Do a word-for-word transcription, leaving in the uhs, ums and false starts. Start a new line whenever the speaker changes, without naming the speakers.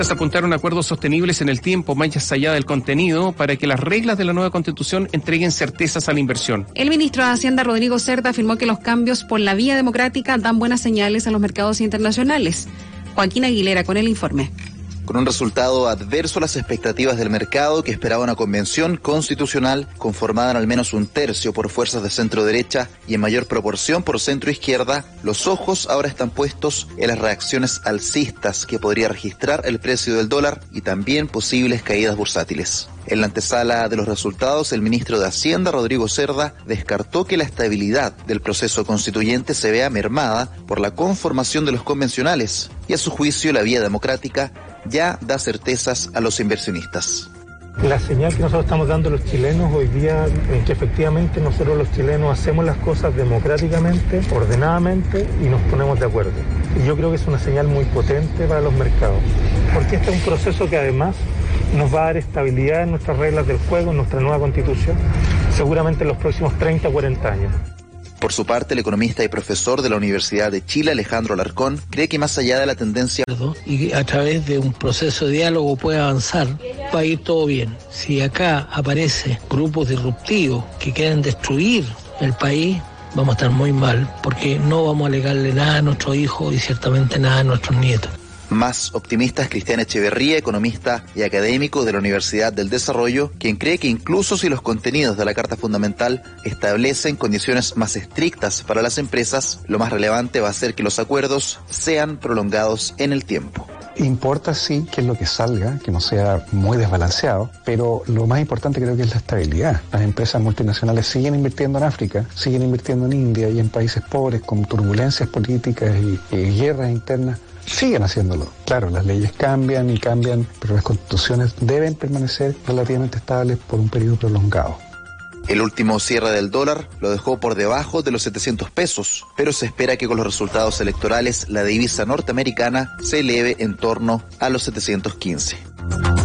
Apuntaron acuerdos sostenibles en el tiempo, más allá del contenido, para que las reglas de la nueva Constitución entreguen certezas a la inversión.
El ministro de Hacienda, Rodrigo Cerda, afirmó que los cambios por la vía democrática dan buenas señales a los mercados internacionales. Joaquín Aguilera con el informe.
Con un resultado adverso a las expectativas del mercado, que esperaba una convención constitucional conformada en al menos un tercio por fuerzas de centro derecha y en mayor proporción por centro izquierda, los ojos ahora están puestos en las reacciones alcistas que podría registrar el precio del dólar y también posibles caídas bursátiles. En la antesala de los resultados, el ministro de Hacienda, Rodrigo Cerda, descartó que la estabilidad del proceso constituyente se vea mermada por la conformación de los convencionales y, a su juicio, la vía democrática ya da certezas a los inversionistas.
La señal que nosotros estamos dando a los chilenos hoy día es que efectivamente nosotros los chilenos hacemos las cosas democráticamente, ordenadamente y nos ponemos de acuerdo. Y yo creo que es una señal muy potente para los mercados, porque este es un proceso que además nos va a dar estabilidad en nuestras reglas del juego, en nuestra nueva constitución, seguramente en los próximos treinta o cuarenta años.
Por su parte, el economista y profesor de la Universidad de Chile, Alejandro Alarcón, cree que más allá de la tendencia
y a través de un proceso de diálogo puede avanzar, va a ir todo bien. Si acá aparecen grupos disruptivos que quieren destruir el país, vamos a estar muy mal, porque no vamos a legarle nada a nuestros hijos y ciertamente nada a nuestros nietos.
Más optimista es Cristian Echeverría, economista y académico de la Universidad del Desarrollo, quien cree que incluso si los contenidos de la Carta Fundamental establecen condiciones más estrictas para las empresas, lo más relevante va a ser que los acuerdos sean prolongados en el tiempo.
Importa sí que es lo que salga, que no sea muy desbalanceado, pero lo más importante creo que es la estabilidad. Las empresas multinacionales siguen invirtiendo en África, siguen invirtiendo en India y en países pobres con turbulencias políticas y, y guerras internas. Siguen haciéndolo. Claro, las leyes cambian y cambian, pero las constituciones deben permanecer relativamente estables por un periodo prolongado.
El último cierre del dólar lo dejó por debajo de los setecientos pesos, pero se espera que con los resultados electorales la divisa norteamericana se eleve en torno a los setecientos quince.